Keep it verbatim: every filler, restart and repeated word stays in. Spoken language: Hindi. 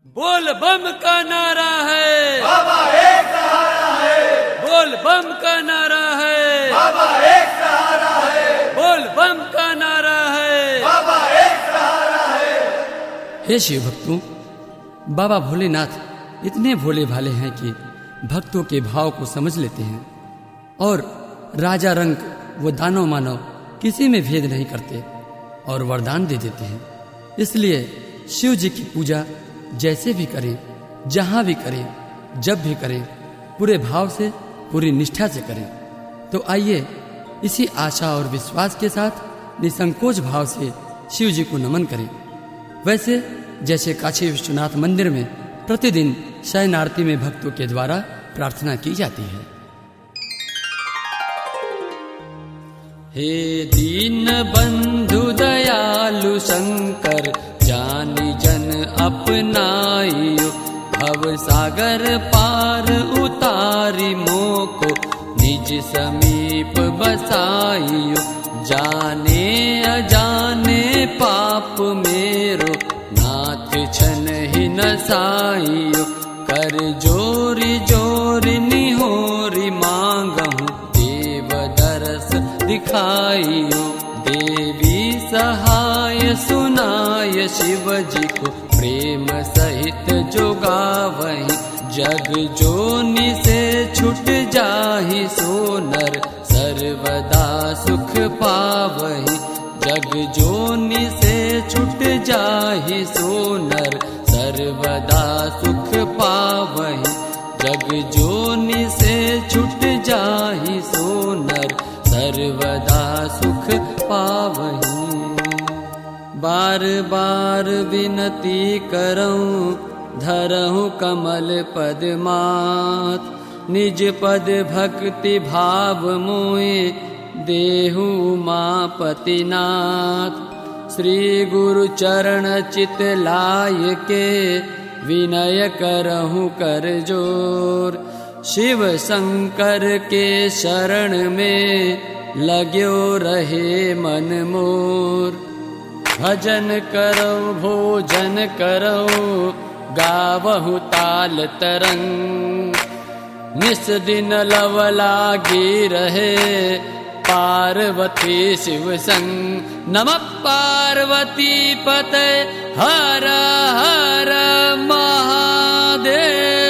बोल बम का नारा है, बाबा एक सहारा है। बोल बम का नारा है, बाबा एक सहारा है। बोल बम का नारा है, बाबा एक सहारा है। हे शिव भक्तों, बाबा भोलेनाथ इतने भोले भाले हैं कि भक्तों के भाव को समझ लेते हैं और राजा रंग वो दानव मानव किसी में भेद नहीं करते और वरदान दे देते हैं। इसलिए शिव जी की पूजा जैसे भी करें, जहां भी करें, जब भी करें, पूरे भाव से, पूरी निष्ठा से करें। तो आइए इसी आशा और विश्वास के साथ निसंकोच भाव से शिव जी को नमन करें। वैसे जैसे काशी विश्वनाथ मंदिर में प्रतिदिन शयन आरती में भक्तों के द्वारा प्रार्थना की जाती है। हे दीन बंधु दयालु शंकर, जानी जन अपनाइयो, भव सागर पार उतारी मोको, निज समीप बसाइयो। जाने अजाने पाप मेरो, नाथ छन ही नसाइयो। कर जोरी जोरी निहोरी मांगहूँ, देव दरस दिखाइयो। देवी सहाय सुनाय शिव जी को, प्रेम सहित जोगावहीं। जग जोनि से छुट जाहि सोनर, सर्वदा सुख पावहीं। जग जोनि से छुट जाहि सोनर, सर्वदा सुख पावहीं। जग जोनि से छुट जाहि सोनर, सर्वदा सुख पावहीं। बार बार विनती करऊं, धरहूं कमल पद मात। निज पद भक्ति भाव मोए, देहु उमापति नाथ। श्री गुरु चरण चित लाय के, विनय करहूं कर जोर। शिव शंकर के शरण में, लाग्यो रहे मन मोर। भजन करो भोजन करो, गावहु ताल तरंग। निस दिन लव लागी रहे, पार्वती शिव संग। नमः पार्वती पते हर हर महादेव।